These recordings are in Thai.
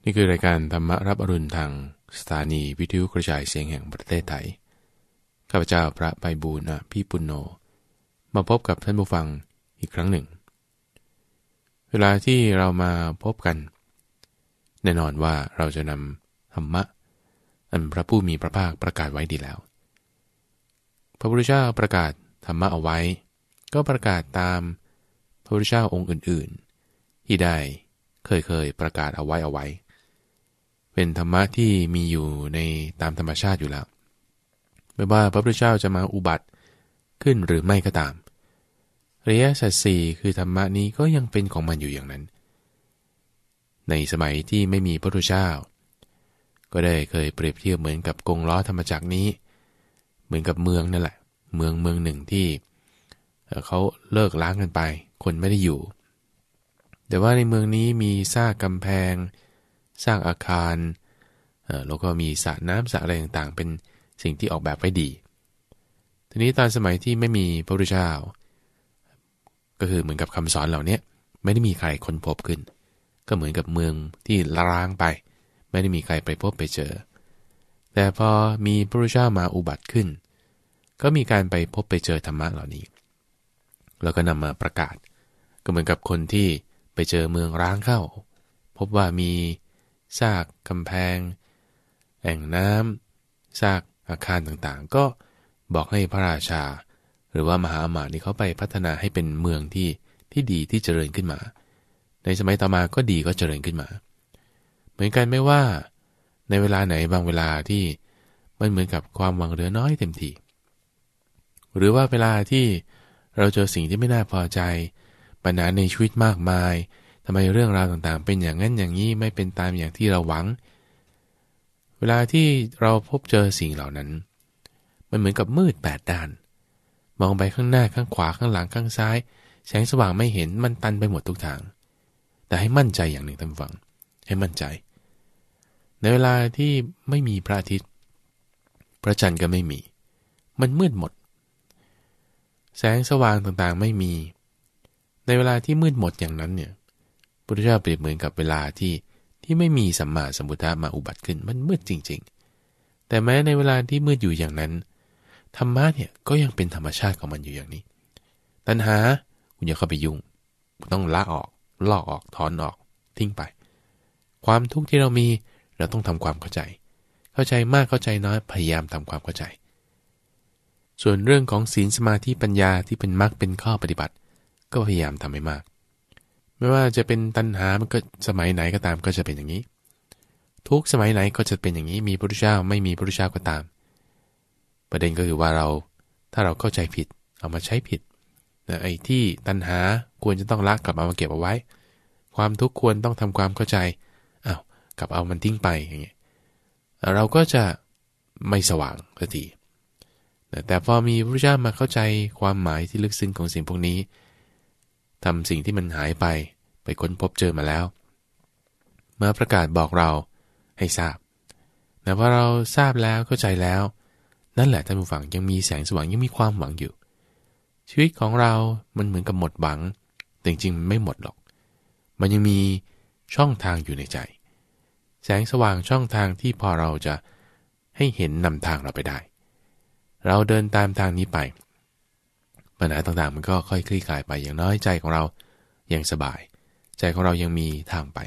นี่คือรายการธรรมรับอรุณทางสถานีวิทยุกระจายเสียงแห่งประเทศไทยข้าพเจ้าพระไพบูลย์ อภิปุณโญมาพบกับท่านผู้ฟังอีกครั้งหนึ่งเวลาที่เรามาพบกันแน่นอนว่าเราจะนำธรรมะอันพระผู้มีพระภาคประกาศไว้ดีแล้วพระพุทธเจ้าประกาศธรรมะเอาไว้ก็ประกาศตามพระพุทธเจ้าองค์อื่นๆที่ได้เคยประกาศเอาไว้เป็นธรรมะที่มีอยู่ในตามธรรมชาติอยู่แล้วไม่ว่าพระพุทธเจ้าจะมาอุบัติขึ้นหรือไม่ก็ตามอริยสัจสี่คือธรรมะนี้ก็ยังเป็นของมันอยู่อย่างนั้นในสมัยที่ไม่มีพระพุทธเจ้าก็ได้เคยเปรียบเทียบเหมือนกับกงล้อธรรมจักรนี้เหมือนกับเมืองนั่นแหละเมืองหนึ่งที่เขาเลิกล้างกันไปคนไม่ได้อยู่แต่ว่าในเมืองนี้มีซากกำแพงสร้างอาคารแล้วก็มีสระน้ำสระอะไรต่างๆเป็นสิ่งที่ออกแบบไว้ดีทีนี้ตอนสมัยที่ไม่มีพระพุทธเจ้าก็คือเหมือนกับคำสอนเหล่านี้ไม่ได้มีใครค้นพบขึ้นก็เหมือนกับเมืองที่ร้างไปไม่ได้มีใครไปพบไปเจอแต่พอมีพระพุทธเจ้ามาอุบัติขึ้นก็มีการไปพบไปเจอธรรมะเหล่านี้แล้วก็นำมาประกาศก็เหมือนกับคนที่ไปเจอเมืองร้างเข้าพบว่ามีซากกำแพงแอ่งน้ำซากอาคารต่างๆก็บอกให้พระราชาหรือว่ามหาอมาตย์นี่เขาไปพัฒนาให้เป็นเมืองที่ดีที่เจริญขึ้นมาในสมัยต่อมาก็ดีก็เจริญขึ้นมาเหมือนกันไม่ว่าในเวลาไหนบางเวลาที่มันเหมือนกับความหวังเหลือน้อยเต็มทีหรือว่าเวลาที่เราเจอสิ่งที่ไม่น่าพอใจปัญหาในชีวิตมากมายทำไมเรื่องราวต่างๆเป็นอย่างนั้นอย่างนี้ไม่เป็นตามอย่างที่เราหวังเวลาที่เราพบเจอสิ่งเหล่านั้นมันเหมือนกับมืด8ด้านมองไปข้างหน้าข้างขวาข้างหลังข้างซ้ายแสงสว่างไม่เห็นมันตันไปหมดทุกทางแต่ให้มั่นใจอย่างหนึ่งท่านฟังให้มั่นใจในเวลาที่ไม่มีพระอาทิตย์พระจันทร์ก็ไม่มีมันมืดหมดแสงสว่างต่างๆไม่มีในเวลาที่มืดหมดอย่างนั้นเนี่ยพุทธเจ้าเปรียบเหมือนกับเวลาที่ไม่มีสัมมาสัมพุทธะมาอุบัติขึ้นมันมืดจริงๆแต่แม้ในเวลาที่มืดอยู่อย่างนั้นธรรมะเนี่ยก็ยังเป็นธรรมชาติของมันอยู่อย่างนี้ตัณหาคุณอย่าเข้าไปยุ่งต้องละออกลอกออกถอนออกทิ้งไปความทุกข์ที่เรามีเราต้องทำความเข้าใจมากเข้าใจน้อยพยายามทำความเข้าใจส่วนเรื่องของศีลสมาธิปัญญาที่เป็นมรรคเป็นข้อปฏิบัติก็พยายามทำให้มากไม่ว่าจะเป็นตัณหามันก็สมัยไหนก็ตามก็จะเป็นอย่างนี้ทุกสมัยไหนก็จะเป็นอย่างนี้มีพระพุทธเจ้าไม่มีพระพุทธเจ้าก็ตามประเด็นก็คือว่าถ้าเราเข้าใจผิดเอามาใช้ผิดไอ้ที่ตัณหาควรจะต้องละกลับเอามาเก็บเอาไว้ความทุกข์ควรต้องทำความเข้าใจกลับเอามันทิ้งไปอย่างเงี้ยเราก็จะไม่สว่างสักทีแต่พอมีพระพุทธเจ้ามาเข้าใจความหมายที่ลึกซึ้งของสิ่งพวกนี้ทำสิ่งที่มันหายไปค้นพบเจอมาแล้วมาประกาศบอกเราให้ทราบแต่พอเราทราบแล้วเข้าใจแล้วนั่นแหละท่านผู้ฟังยังมีแสงสว่างยังมีความหวังอยู่ชีวิตของเรามันเหมือนกับหมดหวังแต่จริงๆมันไม่หมดหรอกมันยังมีช่องทางอยู่ในใจแสงสว่างช่องทางที่พอเราจะให้เห็นนำทางเราไปได้เราเดินตามทางนี้ไปปัญหาต่างๆมันก็ค่อยคลี่คลายไปอย่างน้อยใจของเรายังสบายใจของเรายังมีทางไป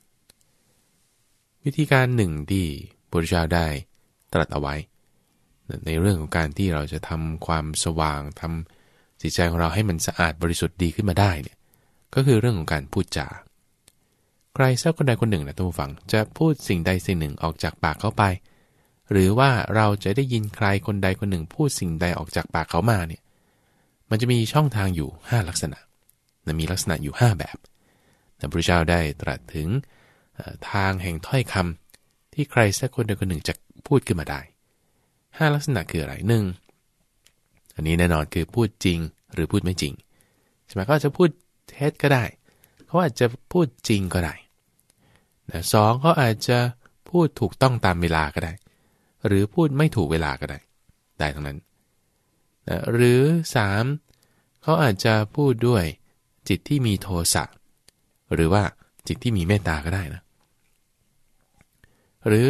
วิธีการหนึ่งที่พระพุทธเจ้าได้ตรัสเอาไว้ในเรื่องของการที่เราจะทำความสว่างทำจิตใจของเราให้มันสะอาดบริสุทธิ์ดีขึ้นมาได้เนี่ยก็คือเรื่องของการพูดจาใครสักคนใดคนหนึ่งนะท่านผู้ฟังจะพูดสิ่งใดสิ่งหนึ่งออกจากปากเขาไปหรือว่าเราจะได้ยินใครคนใดคนหนึ่งพูดสิ่งใดออกจากปากเขามาเนี่ยมันจะมีช่องทางอยู่5ลักษณะมีลักษณะอยู่5แบบพระพุทธเจ้าได้ตรัสถึงทางแห่งถ้อยคำที่ใครสักคนใดคนหนึ่งจะพูดขึ้นมาได้5ลักษณะคืออะไร1อันนี้แน่นอนคือพูดจริงหรือพูดไม่จริงใช่ไหมเขาจะพูดเท็จก็ได้เขาอาจจะพูดจริงก็ได้2เขาอาจจะพูดถูกต้องตามเวลาก็ได้หรือพูดไม่ถูกเวลาก็ได้ทั้งนั้นหรือ3เขาอาจจะพูดด้วยจิตที่มีโทสะหรือว่าจิตที่มีเมตตาก็ได้นะหรือ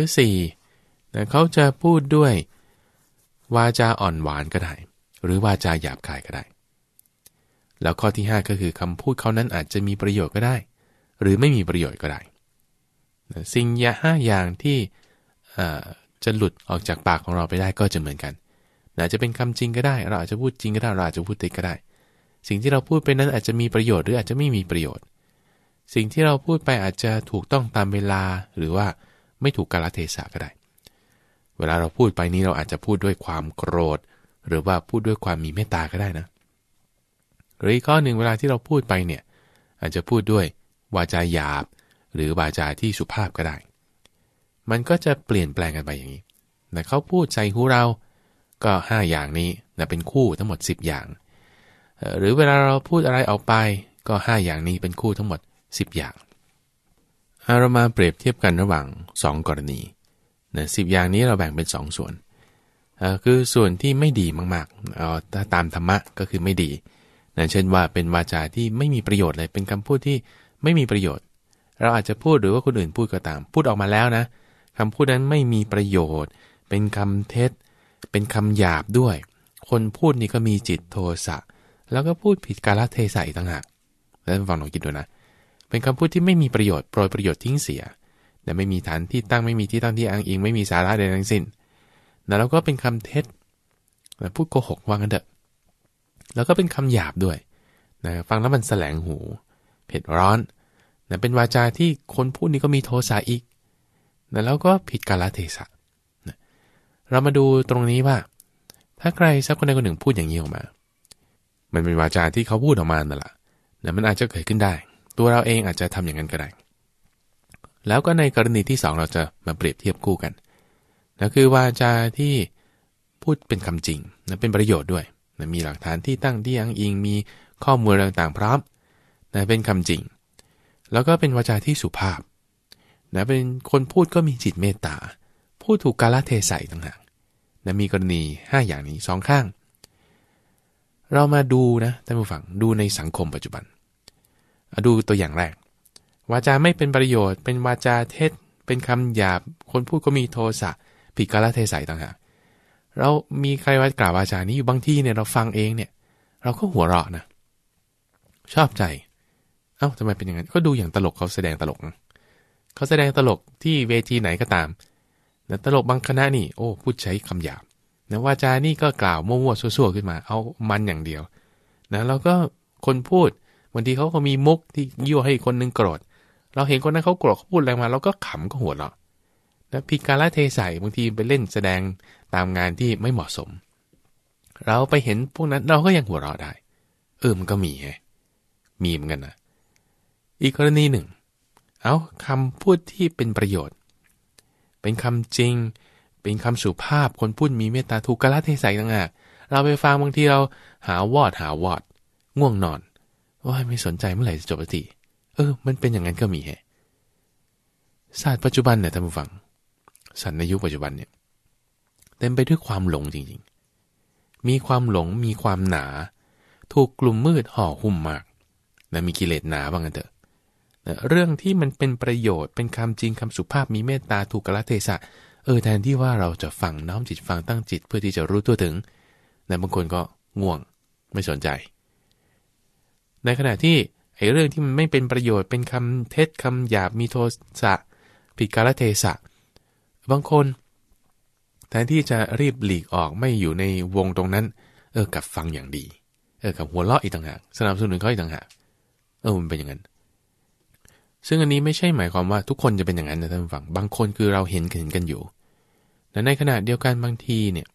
4นะเขาจะพูดด้วยวาจาอ่อนหวานก็ได้หรือวาจาหยาบคายก็ได้แล้วข้อที่5ก็คือคำพูดเขานั้นอาจจะมีประโยชน์ก็ได้หรือไม่มีประโยชน์ก็ได้สิ่ง5อย่างที่จะหลุดออกจากปากของเราไปได้ก็จะเหมือนกันอาจจะเป็นคำจริงก็ได้เราอาจจะพูดจริงก็ได้เราอาจจะพูดเท็จก็ได้สิ่งที่เราพูดไปนั้นอาจจะมีประโยชน์หรืออาจจะไม่มีประโยชน์สิ่งที่เราพูดไปอาจจะถูกต้องตามเวลาหรือว่าไม่ถูกกาลเทศะก็ได้เวลาเราพูดไปนี้เราอาจจะพูดด้วยความโกรธหรือว่าพูดด้วยความมีเมตตาก็ได้นะหรืออีกข้อหนึ่งเวลาที่เราพูดไปเนี่ยอาจจะพูดด้วยวาจาหยาบหรือวาจาที่สุภาพก็ได้มันก็จะเปลี่ยนแปลงกันไปอย่างนี้แต่เขาพูดใส่หูเราก็5อย่างนี้นะเป็นคู่ทั้งหมด10อย่างหรือเวลาเราพูดอะไรออกไปก็5อย่างนี้เป็นคู่ทั้งหมด10อย่างเรามาเปรียบเทียบกันระหว่าง2กรณีนะ10อย่างนี้เราแบ่งเป็น2ส่วนคือส่วนที่ไม่ดีมากๆถ้าตามธรรมะก็คือไม่ดีนะเช่นว่าเป็นวาจาที่ไม่มีประโยชน์เลยเป็นคำพูดที่ไม่มีประโยชน์เราอาจจะพูดหรือว่าคนอื่นพูดก็ตามพูดออกมาแล้วนะคำพูดนั้นไม่มีประโยชน์เป็นคำเท็จเป็นคำหยาบด้วยคนพูดนี่ก็มีจิตโทสะแล้วก็พูดผิดกาลเทศะอีกต่างหากแล้วฟังลองคิดดูนะเป็นคำพูดที่ไม่มีประโยชน์โปรยประโยชน์ทิ้งเสียแต่ไม่มีฐานที่ตั้งไม่มีที่ตั้งที่อ้างอิงไม่มีสาระใดทั้งสิ้นแล้วก็เป็นคำเท็จพูดโกหกว่างั้นเถอะแล้วก็เป็นคำหยาบด้วยนะฟังแล้วมันแสลงหูเผ็ดร้อนนะเป็นวาจาที่คนพูดนี่ก็มีโทสะอีกนะแล้วก็ผิดกาลเทศะนะเรามาดูตรงนี้ว่าถ้าใครสักคนใดคนหนึ่งพูดอย่างนี้ออกมามันเป็นวาจาที่เขาพูดออกมานั่นแหละนะมันอาจจะเกิดขึ้นได้ตัวเราเองอาจจะทำอย่างนั้นก็ได้แล้วก็ในกรณีที่2เราจะมาเปรียบเทียบคู่กันนะคือวาจาที่พูดเป็นคำจริงนะเป็นประโยชน์ด้วยนะมีหลักฐานที่ตั้งที่อ้างอิงมีข้อมูลต่างๆพร้อมนะเป็นคำจริงแล้วก็เป็นวาจาที่สุภาพนะเป็นคนพูดก็มีจิตเมตตาพูดถูกกาลเทศะต่างหากนะมีกรณี5อย่างนี้2ข้างเรามาดูนะท่านผู้ฟังดูในสังคมปัจจุบันดูตัวอย่างแรกวาจาไม่เป็นประโยชน์เป็นวาจาเท็จเป็นคำหยาบคนพูดก็มีโทสะผิดกาลเทศะต่างหากเรามีใครว่ากล่าววาจานี้อยู่บางที่เนี่ยเราฟังเองเนี่ยเราก็หัวเราะนะชอบใจเอ้าทำไมเป็นอย่างนั้นก็ดูอย่างตลกเขาแสดงตลกเขาแสดงตลกที่เวทีไหนก็ตามนะตลกบางคณะนี่โอ้พูดใช้คำหยาบนะวาจานี่ก็กล่าวมั่วๆซั่วๆขึ้นมาเอามันอย่างเดียวนะแล้วก็คนพูดบางทีเขาก็มีมุกที่ยั่วให้คนนึงโกรธเราเห็นคนนั้นเขาโกรธเขาพูดอะไรมาเราก็ขำก็หัวเราะนะผิดกาลเทศะบางทีไปเล่นแสดงตามงานที่ไม่เหมาะสมเราไปเห็นพวกนั้นเราก็ยังหัวเราะได้มันก็มีไงมีเหมือนกันนะอีกกรณีหนึ่งเอาคำพูดที่เป็นประโยชน์เป็นคำจริงเป็นคำสุภาพคนพูดมีเมตตาถูกกาลเทศะต่างหากเราไปฟังบางทีเราหาวอดง่วงนอนว่าไม่สนใจเมื่อไหร่จะจบสักทีมันเป็นอย่างนั้นก็มีแฮะศาสตร์ปัจจุบันเนี่ยท่านผู้ฟังศาสตร์ในยุคปัจจุบันเนี่ยเต็มไปด้วยความหลงจริงๆมีความหลงมีความหนาถูกกลุ่มมืดห่อหุ้มมากนะมีกิเลสหนาบ้างกันเถอะเรื่องที่มันเป็นประโยชน์เป็นคำจริงคำสุภาพมีเมตตาถูกกาลเทศะแทนที่ว่าเราจะฟังน้อมจิตฟังตั้งจิตเพื่อที่จะรู้ตัวถึงแต่บางคนก็ง่วงไม่สนใจในขณะที่ไอ้เรื่องที่มันไม่เป็นประโยชน์เป็นคำเท็จคำหยาบมีโทสะผิดกาลเทศะบางคนแทนที่จะรีบหลีกออกไม่อยู่ในวงตรงนั้นกับฟังอย่างดีกับหัวเราะอีกต่างหากสนับสนุนเขาอีกต่างหากมันเป็นอย่างนั้นซึ่งอันนี้ไม่ใช่หมายความว่าทุกคนจะเป็นอย่างนั้นนะท่านผู้ฟังบางคนคือเราเห็นกันอยู่แต่ในขณะเดียวกันบางทีเนี่ย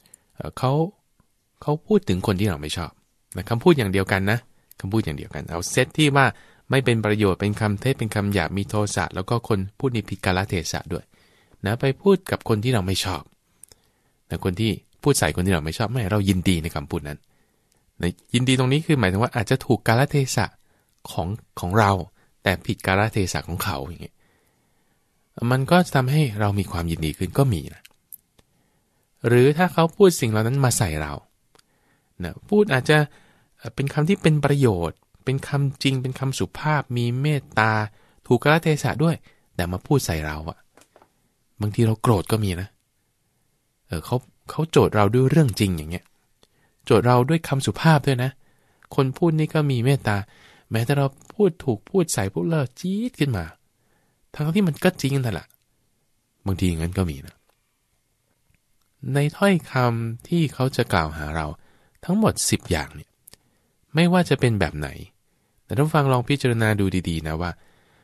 เขาพูดถึงคนที่เราไม่ชอบนะคำพูดอย่างเดียวกันนะคำพูดอย่างเดียวกันเอาเซตที่ว่าไม่เป็นประโยชน์เป็นคำเท็จเป็นคำหยาบมีโทสะแล้วก็คนพูดในผิดกาลเทศะด้วยนะไปพูดกับคนที่เราไม่ชอบแต่คนที่พูดใส่คนที่เราไม่ชอบไม่เรายินดีในคำพูดนั้นนะยินดีตรงนี้คือหมายถึงว่าอาจจะถูกกาลเทศะของเราแต่ผิดกาลเทศะของเขาอย่างเงี้ยมันก็จะทำให้เรามีความยินดีขึ้นก็มีนะหรือถ้าเขาพูดสิ่งเหล่านั้นมาใส่เรานะพูดอาจจะเป็นคำที่เป็นประโยชน์เป็นคำจริงเป็นคำสุภาพมีเมตตาถูกกาลเทศะด้วยแต่มาพูดใส่เราบางทีเราโกรธก็มีนะเขาโจทย์เราด้วยเรื่องจริงอย่างเงี้ยโจทย์เราด้วยคำสุภาพด้วยนะคนพูดนี่ก็มีเมตตาแม้แต่เราพูดถูกพูดใส่พวกเราจี๊ดขึ้นมาทั้งที่มันก็จริงนั่นแหละบางทีอย่างนั้นก็มีนะในถ้อยคำที่เขาจะกล่าวหาเราทั้งหมด10อย่างเนี่ยไม่ว่าจะเป็นแบบไหนแต่ท่านฟังลองพิจารณาดูดีๆนะว่า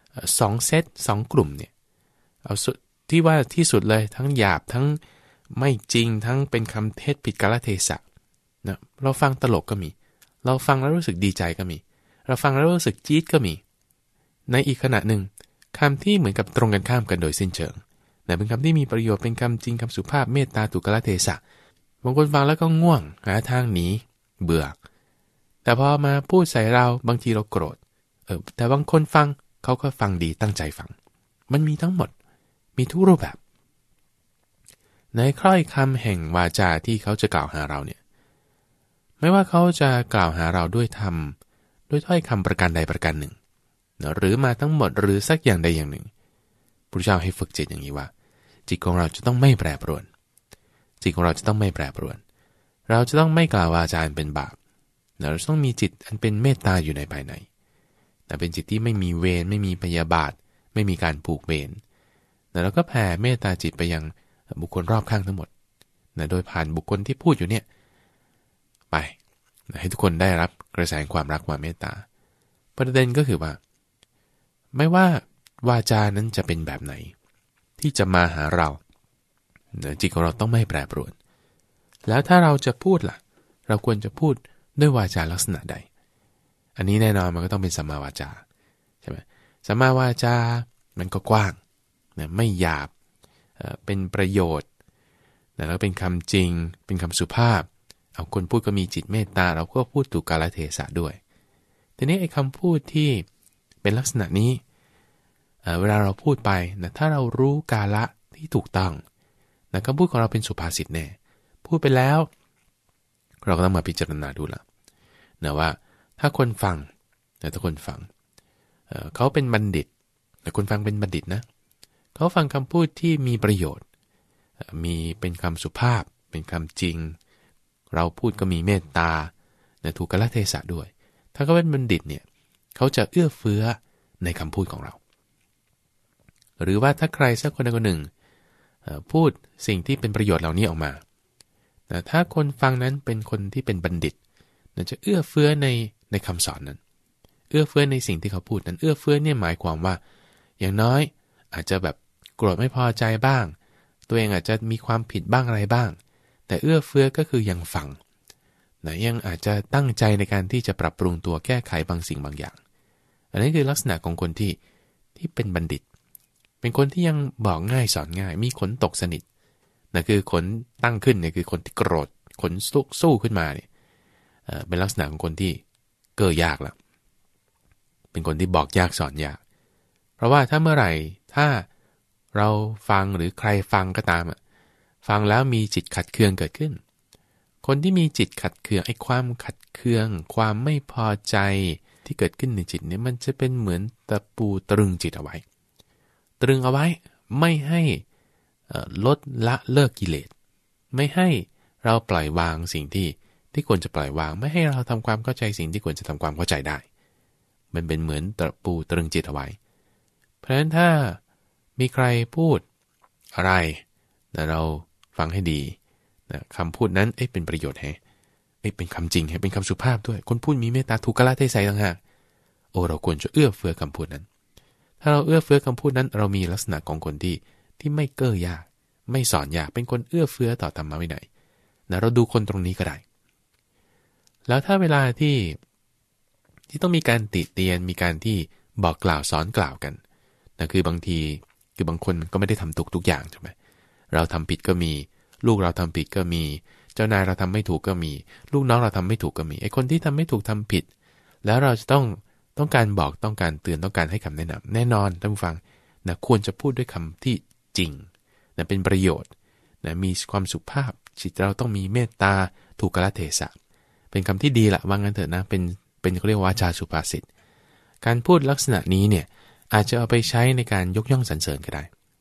2เซต2กลุ่มเนี่ยเอาที่ว่าที่สุดเลยทั้งหยาบทั้งไม่จริงทั้งเป็นคำเท็จผิดกาลเทศะนะเราฟังตลกก็มีเราฟังแล้วรู้สึกดีใจก็มีเราฟังแล้วรู้สึกจี๊ดก็มีในอีกขณะหนึ่งคำที่เหมือนกับตรงกันข้ามกันโดยสิ้นเชิงนะเป็นคำที่มีประโยชน์เป็นคำจริงคำสุภาพเมตตาถูกกาลเทศะบางคนฟังแล้วก็ง่วงหาทางหนีเบื่อแต่พอมาพูดใส่เราบางทีเราโกรธแต่บางคนฟังเขาก็ฟังดีตั้งใจฟังมันมีทั้งหมดมีทุกรูปแบบในค่อยคำแห่งวาจาที่เขาจะกล่าวหาเราเนี่ยไม่ว่าเขาจะกล่าวหาเราด้วยธรรมด้วยถ้อยคำประการใดประการหนึ่งหรือมาทั้งหมดหรือสักอย่างใดอย่างหนึ่งพระเจ้าให้ฝึกจิตอย่างนี้ว่าจิตของเราจะต้องไม่แปรปรวนจิตของเราจะต้องไม่แปรปรวนเราจะต้องไม่กล่าววาจาเป็นบาปเราต้องมีจิตอันเป็นเมตตาอยู่ในภายในเป็นจิตที่ไม่มีเวรไม่มีพยาบาทไม่มีการผูกเวรแล้วก็แผ่เมตตาจิตไปยังบุคคลรอบข้างทั้งหมดโดยผ่านบุคคลที่พูดอยู่เนี่ยไปให้ทุกคนได้รับกระแสความรักความเมตตาประเด็นก็คือว่าไม่ว่าวาจานั้นจะเป็นแบบไหนที่จะมาหาเราจิตของเราต้องไม่แปรปรวนแล้วถ้าเราจะพูดล่ะเราควรจะพูดด้วยวาจาลักษณะใดอันนี้แน่นอนมันก็ต้องเป็นสัมมาวาจาใช่ไหมสัมมาวาจามันก็กว้างไม่หยาบเป็นประโยชน์แล้วเป็นคำจริงเป็นคำสุภาพเอาคนพูดก็มีจิตเมตตาเราก็พูดถูกกาลเทศะด้วยทีนี้ไอ้คำพูดที่เป็นลักษณะนี้เวลาเราพูดไปนะถ้าเรารู้กาละที่ถูกต้องนะคำพูดของเราเป็นสุภาษิตแน่พูดไปแล้วเราก็ต้องมาพิจารณาดูละนะว่าถ้าคนฟังถ้าคนฟังเขาเป็นบัณฑิตแต่คนฟังเป็นบัณฑิตนะเขาฟังคำพูดที่มีประโยชน์มีเป็นคำสุภาพเป็นคำจริงเราพูดก็มีเมตตาถูกกาลเทศะด้วยถ้าเขาเป็นบัณฑิตเนี่ยเขาจะเอื้อเฟื้อในคำพูดของเราหรือว่าถ้าใครสักคนใดคนหนึ่งพูดสิ่งที่เป็นประโยชน์เหล่านี้ออกมาถ้าคนฟังนั้นเป็นคนที่เป็นบัณฑิตจะเอื้อเฟื้อในคำสอนนั้นเอื้อเฟื้อในสิ่งที่เขาพูดนั้นเอื้อเฟื้อเนี่ยหมายความว่าอย่างน้อยอาจจะแบบโกรธไม่พอใจบ้างตัวเองอาจจะมีความผิดบ้างอะไรบ้างแต่เอื้อเฟื้อก็คือยังฟังยังอาจจะตั้งใจในการที่จะปรับปรุงตัวแก้ไขบางสิ่งบางอย่างอันนี้คือลักษณะของคนที่เป็นบัณฑิตเป็นคนที่ยังบอกง่ายสอนง่ายมีขนตกสนิทนั่นคือขนตั้งขึ้นเนี่ยคือคนที่โกรธขนสู้ขึ้นมาเนี่ยเป็นลักษณะของคนที่เก้อยากละเป็นคนที่บอกยากสอนยากเพราะว่าถ้าเมื่อไหร่ถ้าเราฟังหรือใครฟังก็ตามฟังแล้วมีจิตขัดเคืองเกิดขึ้นคนที่มีจิตขัดเคืองไอ้ความขัดเคืองความไม่พอใจที่เกิดขึ้นในจิตเนี่ยมันจะเป็นเหมือนตะปูตรึงจิตเอาไว้ตรึงเอาไว้ไม่ให้ลดละเลิกกิเลสไม่ให้เราปล่อยวางสิ่งที่ควรจะปล่อยวางไม่ให้เราทำความเข้าใจสิ่งที่ควรจะทำความเข้าใจได้มันเป็นเหมือนตะปูตรึงจิตเอาไว้เพราะฉะนั้นถ้ามีใครพูดอะไรแต่เราฟังให้ดีนะคำพูดนั้นเป็นประโยชน์เป็นคำจริงเป็นคำสุภาพด้วยคนพูดมีเมตตาถูกกาลเทศะต่างหากเราควรจะเอื้อเฟื้อคำพูดนั้นถ้าเราเอื้อเฟื้อคำพูดนั้นเรามีลักษณะของคนที่ไม่เก้อยากไม่สอนยากเป็นคนเอื้อเฟื้อต่อธรรมะวินัยนะเราดูคนตรงนี้ก็ได้แล้วถ้าเวลาที่ต้องมีการติเตียนมีการที่บอกกล่าวสอนกล่าวกันนะคือบางทีคือบางคนก็ไม่ได้ทำทุกอย่างใช่ไหมเราทำผิดก็มีลูกเราทำผิดก็มีเจ้านายเราทำไม่ถูกก็มีลูกน้องเราทำไม่ถูกก็มีไอ้คนที่ทำไม่ถูกทำผิดแล้วเราจะต้องการบอกต้องการเตือนต้องการให้คำแนะนำแน่นอนท่านผู้ฟังนะควรจะพูดด้วยคำที่จริงนะเป็นประโยชน์นะมีความสุภาพจิตเราต้องมีเมตตาถูกกาลเทศะเป็นคำที่ดีละว่างั้นเถอะนะเป็นเขาเรียกว่าวาจาสุภาษิตการพูดลักษณะนี้เนี่ยอาจจะเอาไปใช้ในการยกย่องสรรเสริญก็ได้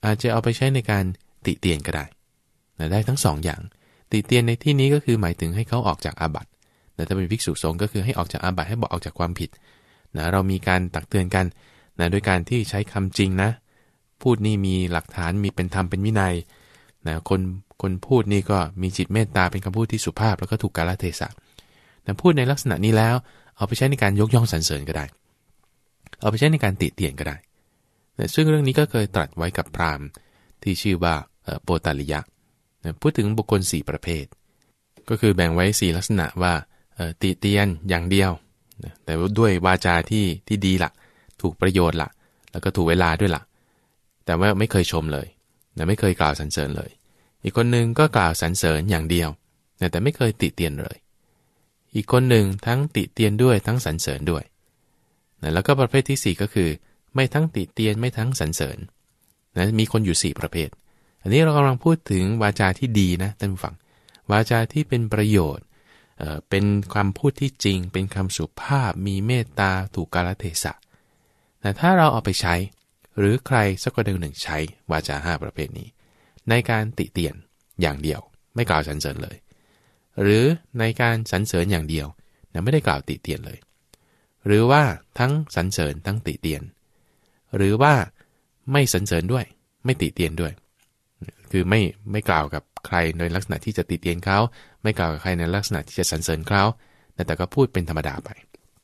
อาจจะเอาไปใช้ในการติเตียนก็ได้ได้ทั้งสองอย่างติเตียนในที่นี้ก็คือหมายถึงให้เขาออกจากอาบัติแต่ถ้าเป็นภิกษุสงฆ์ก็คือให้ออกจากอาบัติให้บอกออกจากความผิดเรามีการตักเตือนกันโดยการที่ใช้คำจริงนะพูดนี่มีหลักฐานมีเป็นธรรมเป็นวินัยคนพูดนี่ก็มีจิตเมตตาเป็นคำพูดที่สุภาพแล้วก็ถูกกาลเทศะพูดในลักษณะนี้แล้วเอาไปใช้ในการยกย่องสรรเสริญก็ได้เอาไปใช้ในการติเตียนก็ได้ซึ่งเรื่องนี้ก็เคยตรัสไว้กับพราหมณ์ที่ชื่อว่าโปตาลิยะพูดถึงบุคคล4ประเภทก็คือแบ่งไว้4ลักษณะว่าติเตียนอย่างเดียวแต่ด้วยวาจาที่ดีละถูกประโยชน์ละแล้วก็ถูกเวลาด้วยละแต่ว่าไม่เคยชมเลยไม่เคยกล่าวสรรเสริญเลยอีกคนหนึ่งก็กล่าวสรรเสริญอย่างเดียวแต่ไม่เคยติเตียนเลยอีกคนหนึ่งทั้งติเตียนด้วยทั้งสรรเสริญด้วยแล้วก็ประเภทที่4ก็คือไม่ทั้งติเตียนไม่ทั้งสรรเสริญมีคนอยู่4ประเภทอันนี้เรากำลังพูดถึงวาจาที่ดีนะท่านผู้ฟังวาจาที่เป็นประโยชน์เป็นความพูดที่จริงเป็นคำสุภาพมีเมตตาถูกกาลเทศะแต่ถ้าเราเอาไปใช้หรือใครสักคนหนึ่งใช้วาจา5ประเภทนี้ในการติเตียนอย่างเดียวไม่กล่าวสรรเสริญเลยหรือในการสรรเสริญอย่างเดียวไม่ได้กล่าวติเตียนเลยหรือว่าทั้งสรรเสริญทั้งติเตียนหรือว่าไม่สรรเสริญด้วยไม่ติเตียนด้วยคือไม่กล่าวกับใครในลักษณะที่จะติเตียนเขาไม่กล่าวกับใครในลักษณะที่จะสรรเสริญเขาแต่ก็พูดเป็นธรรมดาไป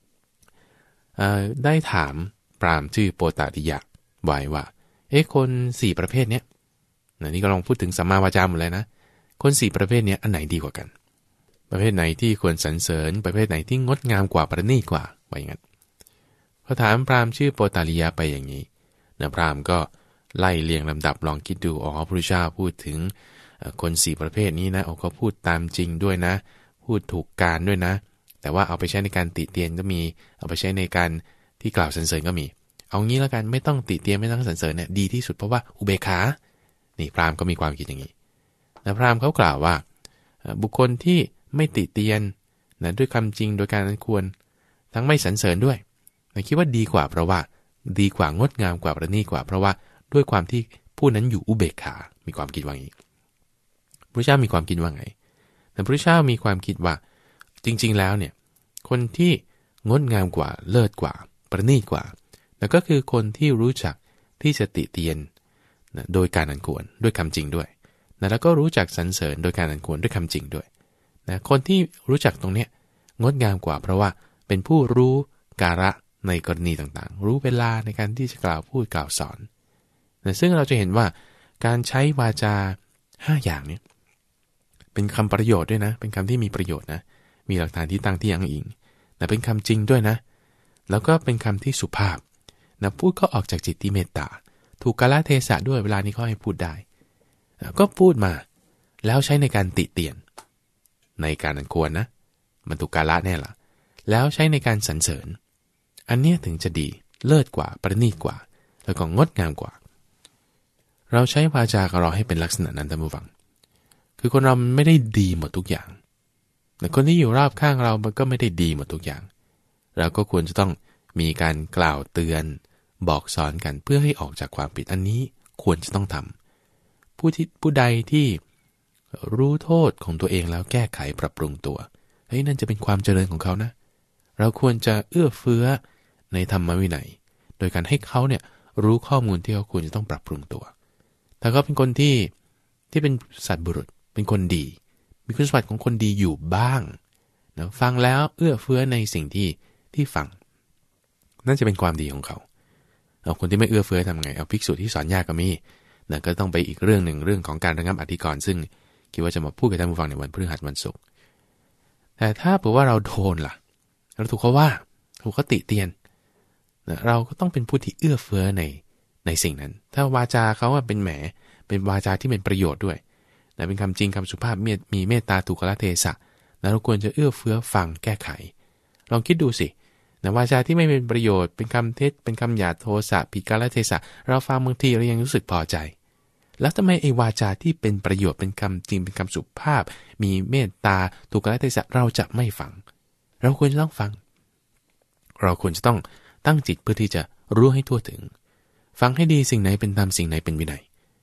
ได้ถามพราหมณ์ชื่อโปตาลิยะไว้ว่าคน4ประเภทเนี้ยนี่ก็ลองพูดถึงสัมมาวาจาหมดเลยนะคน4ประเภทเนี้ยอันไหนดีกว่ากันประเภทไหนที่ควรสรรเสริญประเภทไหนที่งดงามกว่าประณีตกว่าว่าอย่างนั้นพอถามพราหมณ์ชื่อโปตาลิยะไปอย่างนี้พราหมณ์ก็ไล่เรียงลำดับลองคิดดูพระพุทธเจ้าพูดถึงคน4ประเภทนี้นะเขาพูดตามจริงด้วยนะพูดถูกการด้วยนะแต่ว่าเอาไปใช้ในการติเตียนก็มีเอาไปใช้ในการที่กล่าวสรรเสริญก็มีเอางี้แล้วกันไม่ต้องติเตียนไม่ต้องสรรเสริญเนี่ยดีที่สุดเพราะว่าอุเบกขานี่พราหมณ์ก็มีความคิดอย่างนี้พราหมณ์เขากล่าวว่าบุคคลที่ไม่ติเตียนด้วยคำจริงโดยการอันควรทั้งไม่สรรเสริญด้วยคิดว่าดีกว่าเพราะว่าดีกว่างดงามกว่าประณีตกว่าเพราะว่าด้วยความที่ผู้นั้นอยู่อุเบกขามีความคิดว่าอย่างนี้พระเจ้ามีความคิดว่าไงแต่พระเจ้ามีความคิดว่าจริงๆแล้วเนี่ยคนที่งดงามกว่าเลิศกว่าประณีตกว่านั่นก็คือคนที่รู้จักที่จะติเตียนโดยการอันควรด้วยคำจริงด้วยแล้วก็รู้จักสรรเสริญโดยการอันควรด้วยคำจริงด้วยคนที่รู้จักตรงเนี้ยงดงามกว่าเพราะว่าเป็นผู้รู้กาละในกรณีต่างๆรู้เวลาในการที่จะกล่าวพูดกล่าวสอนซึ่งเราจะเห็นว่าการใช้วาจา5อย่างนี้เป็นคำประโยชน์ด้วยนะเป็นคำที่มีประโยชน์นะมีหลักฐานที่ตั้งที่อ้างอิงแต่เป็นคำจริงด้วยนะแล้วก็เป็นคำที่สุภาพพูดก็ออกจากจิตที่เมตตาถูกกาลเทศะด้วยเวลานี้เขาให้พูดได้ก็พูดมาแล้วใช้ในการติเตียนในการอันควรนะมันถูกกาละแน่ละแล้วใช้ในการสรรเสริญอันนี้ถึงจะดีเลิศกว่าประณีตกว่าแล้วก็งดงามกว่าเราใช้วาจาของเราให้เป็นลักษณะนั้นท่านผู้ฟังคือคนเราไม่ได้ดีหมดทุกอย่างแต่คนที่อยู่รอบข้างเรามันก็ไม่ได้ดีหมดทุกอย่างเราก็ควรจะต้องมีการกล่าวเตือนบอกสอนกันเพื่อให้ออกจากความผิดอันนี้ควรจะต้องทำผู้ใดที่รู้โทษของตัวเองแล้วแก้ไขปรับปรุงตัวนั่นจะเป็นความเจริญของเขานะเราควรจะเอื้อเฟื้อในธรรมวินัยโดยการให้เขาเนี่ยรู้ข้อมูลที่เขาควรจะต้องปรับปรุงตัวถ้าเขาเป็นคนที่เป็นสัตว์บุรุษเป็นคนดีมีคุณสมบัติของคนดีอยู่บ้างนะฟังแล้วเอื้อเฟื้อในสิ่งที่ฟังนั่นจะเป็นความดีของเขาเอาคนที่ไม่เอื้อเฟื้อทำไงเอาภิกษุที่สอนยากก็มีนะก็ต้องไปอีกเรื่องหนึ่งเรื่องของการระงับอธิกรณ์ซึ่งคิดว่าจะมาพูดกับท่านผู้ฟังในวันพฤหัสวันศุกร์แต่ถ้าเผื่อว่าเราโดนล่ะเราถูกเขาว่าถูกเขาติเตียนนะเราก็ต้องเป็นผู้ที่เอื้อเฟื้อในสิ่งนั้นถ้าวาจาเขาเป็นเป็นวาจาที่เป็นประโยชน์ด้วยนะเป็นคำจริงคำสุภาพมีเมตตาถูกกาลเทศะแล้วเราควรจะเอื้อเฟื้อฟังแก้ไขลองคิดดูสินะวาจาที่ไม่เป็นประโยชน์เป็นคำเท็จเป็นคำหยาดโทสะผิดกาลเทศะเราฟังบางทีเรายังรู้สึกพอใจแล้วทำไมไอ้วาจาที่เป็นประโยชน์เป็นคำจริงเป็นคำสุภาพมีเมตตาถูกกาลเทศะเราจะไม่ฟังเราควรจะต้องฟังเราควรจะต้องตั้งจิตเพื่อที่จะรู้ให้ทั่วถึงฟังให้ดีสิ่งไหนเป็นธรรมสิ่งไหนเป็นวินัย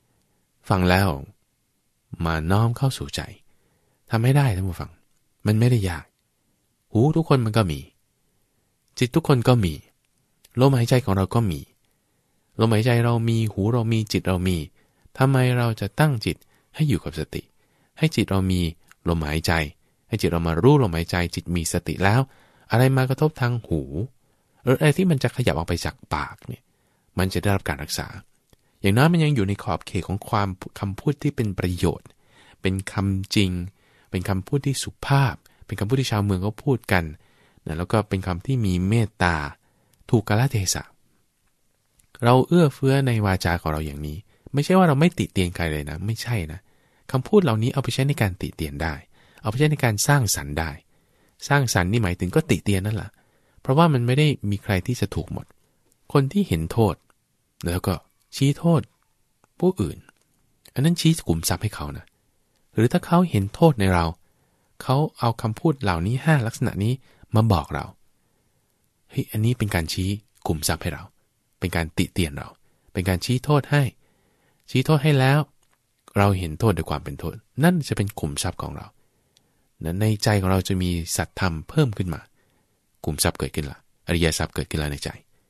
ฟังแล้วมาน้อมเข้าสู่ใจทำให้ได้ท่านผู้ฟังมันไม่ได้ยากหูทุกคนมันก็มีจิตทุกคนก็มีลมหายใจของเราก็มีลมหายใจเรามีหูเรามีจิตเรามีทำไมเราจะตั้งจิตให้อยู่กับสติให้จิตเรามีลมหายใจให้จิตเรามารู้ลมหายใจจิตมีสติแล้วอะไรมากระทบทางหูหรืออะไรที่มันจะขยับออกไปจากปากเนี่ยมันจะได้รับการรักษาอย่างน้อยมันยังอยู่ในขอบเขตของความคำพูดที่เป็นประโยชน์เป็นคำจริงเป็นคำพูดที่สุภาพเป็นคำพูดที่ชาวเมืองเขาพูดกันนะแล้วก็เป็นคำที่มีเมตตาถูกกาลเทศะเราเอื้อเฟื้อในวาจาของเราอย่างนี้ไม่ใช่ว่าเราไม่ติเตียนใครเลยนะไม่ใช่นะคำพูดเหล่านี้เอาไปใช้ในการติเตียนได้เอาไปใช้ในการสร้างสรรค์ได้สร้างสรรค์นี่หมายถึงก็ติเตียนนั่นแหละเพราะว่ามันไม่ได้มีใครที่จะถูกหมดคนที่เห็นโทษแล้วก็ชี้โทษผู้อื่นอันนั้นชี้ขุมทรัพย์ให้เขานะหรือถ้าเขาเห็นโทษในเราเขาเอาคำพูดเหล่านี้5ลักษณะนี้มาบอกเราเฮ้ยอันนี้เป็นการชี้ขุมทรัพย์ให้เราเป็นการติเตียนเราเป็นการชี้โทษให้ชี้โทษให้แล้วเราเห็นโทษด้วยความเป็นโทษนั่นจะเป็นขุมทรัพย์ของเราในใจของเราจะมีสัตธรรมเพิ่มขึ้นมาขุมทรัพย์เกิดขึ้นละอริยทรัพย์เกิดขึ้นแล้วในใจ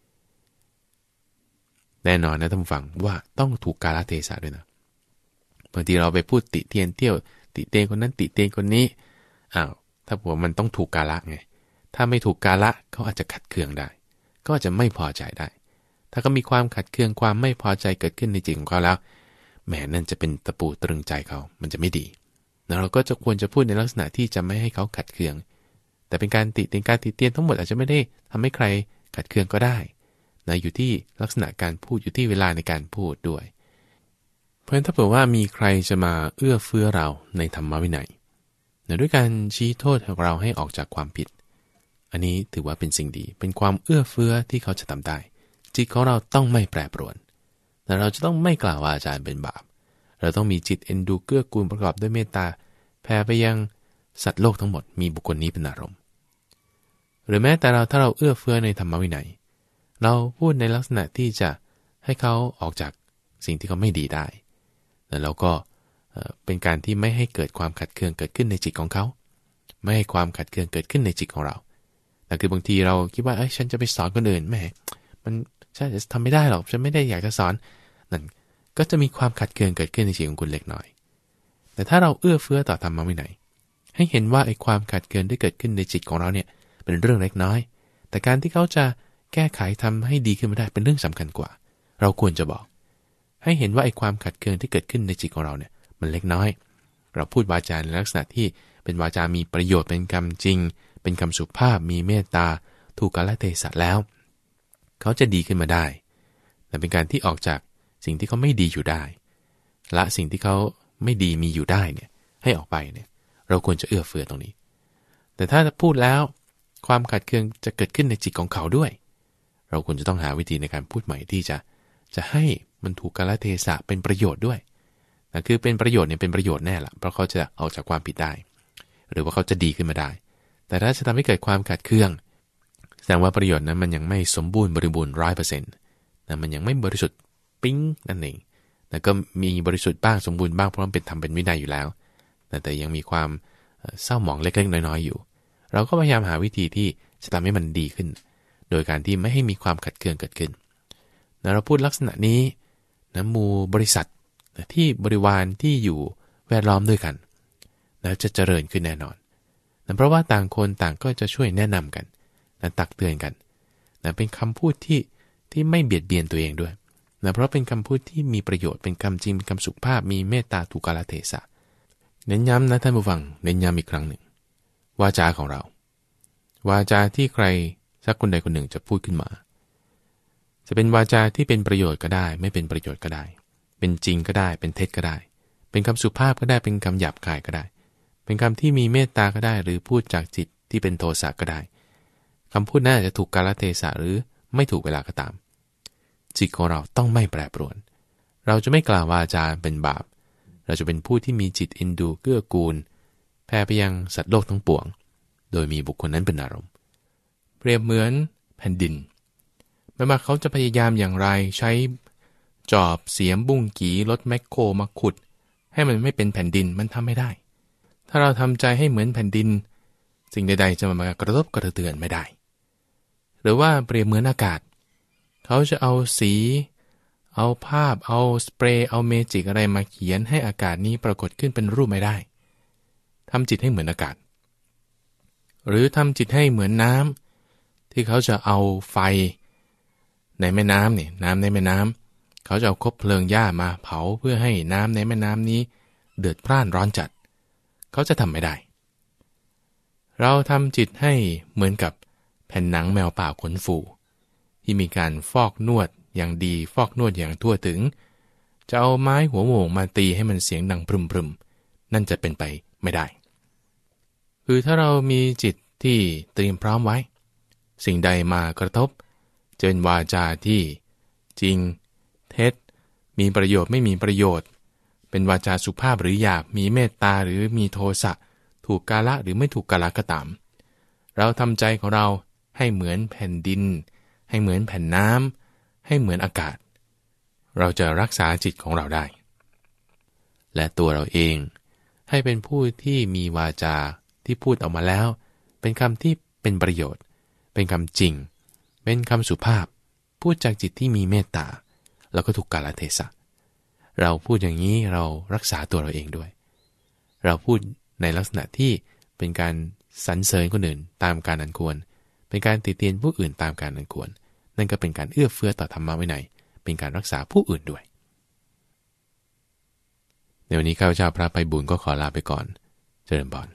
แน่นอนนะท่านผู้ฟังว่าต้องถูกกาลเทศะด้วยนะบางทีเราไปพูดติเตียนเที่ยวติเตียนคนนั้นติเตียนคนนี้ถ้าบอกว่ามันต้องถูกกาละไงถ้าไม่ถูกกาละเขาอาจจะขัดเคืองได้ก็อาจจะไม่พอใจได้ถ้าก็มีความขัดเคืองความไม่พอใจเกิดขึ้นในจิตของเขาแล้วแหมนั่นจะเป็นตะปูตรึงใจเขามันจะไม่ดีแล้วเราก็จะควรจะพูดในลักษณะที่จะไม่ให้เขาขัดเคืองแต่เป็นการติเตียนการติเตียนทั้งหมดอาจจะไม่ได้ทำให้ใครขัดเคืองก็ได้นะอยู่ที่ลักษณะการพูดอยู่ที่เวลาในการพูดด้วยเพราะฉะนั้นถ้าเผื่อว่ามีใครจะมาเอื้อเฟื้อเราในธรรมวินัยด้วยการชี้โทษของเราให้ออกจากความผิดอันนี้ถือว่าเป็นสิ่งดีเป็นความเอื้อเฟื้อที่เขาจะทำได้จิตของเราต้องไม่แปรปรวนแต่เราจะต้องไม่กล่าวว่าอาจารย์เป็นบาปเราต้องมีจิตเอ็นดูเกื้อกูลประกอบด้วยเมตตาแผ่ไปยังสัตว์โลกทั้งหมดมีบุคคลนี้เป็นอารมณ์หรือแม้แต่ถ้าเราเอื้อเฟื้อในธรรมวินัยเราพูดในลักษณะที่จะให้เขาออกจากสิ่งที่เขาไม่ดีได้แล้วเราก็เป็นการที่ไม่ให้เกิดความขัดเคืองเกิดขึ้นในจิตของเขาไม่ให้ความขัดเคืองเกิดขึ้นในจิตของเราแต่คือบางทีเราคิดว่าฉันจะไปสอนคนอื่นแหมมันฉันจะทำไม่ได้หรอกฉันไม่ได้อยากจะสอนนั่นก็จะมีความขัดเคืองเกิดขึ้นในจิตของคุณเล็กน้อยแต่ถ้าเราเอื้อเฟื้อต่อธรรมวินัยให้เห็นว่าไอ้ความขัดเคืองที่เกิดขึ้นในจิตของเราเนี่ยเป็นเรื่องเล็กน้อยแต่การที่เขาจะแก้ไขทำให้ดีขึ้นมาได้เป็นเรื่องสำคัญกว่าเราควรจะบอกให้เห็นว่าไอ้ความขัดเคืองที่เกิดขึ้นในจิตของเราเนี่ยมันเล็กน้อยเราพูดวาจาในลักษณะที่เป็นวาจามีประโยชน์เป็นคำจริงเป็นคำสุภาพมีเมตตาถูกกาลเทศะแล้วเขาจะดีขึ้นมาได้แต่เป็นการที่ออกจากสิ่งที่เขาไม่ดีอยู่ได้ละสิ่งที่เขาไม่ดีมีอยู่ได้เนี่ยให้ออกไปเนี่ยเราควรจะเอื้อเฟื้อตรงนี้แต่ถ้าพูดแล้วความขัดเคืองจะเกิดขึ้นในจิตของเขาด้วยเราควรจะต้องหาวิธีในการพูดใหม่ที่จะให้มันถูกกาลเทศะเป็นประโยชน์ด้วยแต่คือเป็นประโยชน์เนี่ยเป็นประโยชน์แน่ละเพราะเขาจะออกจากความผิดได้หรือว่าเขาจะดีขึ้นมาได้แต่ถ้าจะทำให้เกิดความขัดเคืองแสดงว่าประโยชน์นั้นมันยังไม่สมบูรณ์บริบูรณ์ 100% นะมันยังไม่บริสุทธิ์ปิ๊งนั่นเองแต่ก็มีบริสุทธิ์บ้างสมบูรณ์บ้างเพราะมันเป็นธรรมเป็นวินัยอยู่แล้วแต่ยังมีความเศร้าหมองเล็กๆน้อยๆอยู่เราก็พยายามหาวิธีที่จะทำให้มันดีขึ้นโดยการที่ไม่ให้มีความขัดเคืองเกิดขึ้นนะเราพูดลักษณะนี้นะหมู่บริษัทนะที่บริวารที่อยู่แวดล้อมด้วยกันนะจะเจริญขึ้นแน่นอนนะเพราะว่าต่างคนต่างก็จะช่วยแนะนำกันนะตักเตือนกันนะเป็นคำพูดที่ไม่เบียดเบียนตัวเองด้วยนะเพราะเป็นคำพูดที่มีประโยชน์เป็นคำจริงเป็นคำสุภาพมีเมตตาถูกกาลเทศะเน้นย้ำนะท่านผู้ฟังเน้นย้ำอีกครั้งหนึ่งวาจาของเราวาจาที่ใครสักคนใดคนหนึ่งจะพูดขึ้นมาจะเป็นวาจาที่เป็นประโยชน์ก็ได้ไม่เป็นประโยชน์ก็ได้เป็นจริงก็ได้เป็นเท็จก็ได้เป็นคำสุภาพก็ได้เป็นคำหยาบคายก็ได้เป็นคำที่มีเมตตาก็ได้หรือพูดจากจิตที่เป็นโทสะก็ได้คำพูดน่าจะถูกกาลเทศะหรือไม่ถูกเวลาก็ตามจิตของเราต้องไม่แปรปรวนเราจะไม่กล่าววาจาเป็นบาปเราจะเป็นผู้ที่มีจิตเอ็นดูเกื้อกูลแผ่ไปยังสัตว์โลกทั้งปวงโดยมีบุคคลนั้นเป็นอารมณ์เปรียบเหมือนแผ่นดินไม่ว่าเขาจะพยายามอย่างไรใช้จอบเสียมบุ้งกีรถแมคโครมาขุดให้มันไม่เป็นแผ่นดินมันทำไม่ได้ถ้าเราทำใจให้เหมือนแผ่นดินสิ่งใดๆจะมากระทบกระเทือนไม่ได้หรือว่าเปรียบเหมือนอากาศเขาจะเอาสีเอาภาพเอาสเปรย์เอาเมจิกอะไรมาเขียนให้อากาศนี้ปรากฏขึ้นเป็นรูปไม่ได้ทำจิตให้เหมือนอากาศหรือทำจิตให้เหมือนน้ำที่เขาจะเอาไฟในแม่น้ำเนี่ยน้ำในแม่น้ำเขาจะเอาคบเพลิงหญ้ามาเผาเพื่อให้น้ำในแม่น้ำนี้เดือดพร่านร้อนจัดเขาจะทำไม่ได้เราทำจิตให้เหมือนกับแผ่นหนังแมวป่าขนฟูที่มีการฟอกนวดอย่างดีฟอกนวดอย่างทั่วถึงจะเอาไม้หัวโหม่งมาตีให้มันเสียงดังพรึมๆนั่นจะเป็นไปไม่ได้คือถ้าเรามีจิตที่เตรียมพร้อมไว้สิ่งใดมากระทบเจนวาจาที่จริงเท็จมีประโยชน์ไม่มีประโยชน์เป็นวาจาสุภาพหรือหยาบมีเมตตาหรือมีโทสะถูกกาละหรือไม่ถูกกาละก็ตามเราทำใจของเราให้เหมือนแผ่นดินให้เหมือนแผ่นน้ำให้เหมือนอากาศเราจะรักษาจิตของเราได้และตัวเราเองให้เป็นผู้ที่มีวาจาที่พูดออกมาแล้วเป็นคำที่เป็นประโยชน์เป็นคำจริงเป็นคำสุภาพพูดจากจิตที่มีเมตตาแล้วก็ถูกกาลเทศะเราพูดอย่างนี้เรารักษาตัวเราเองด้วยเราพูดในลักษณะที่เป็นการสรรเสริญคนอื่นตามการอันควรเป็นการติเตียนผู้อื่นตามการอันควรนั่นก็เป็นการเอื้อเฟื้อต่อธรรมะวินัยเป็นการรักษาผู้อื่นด้วยในวันนี้ข้าพเจ้าพระไพบูลย์ก็ขอลาไปก่อนเจริญพร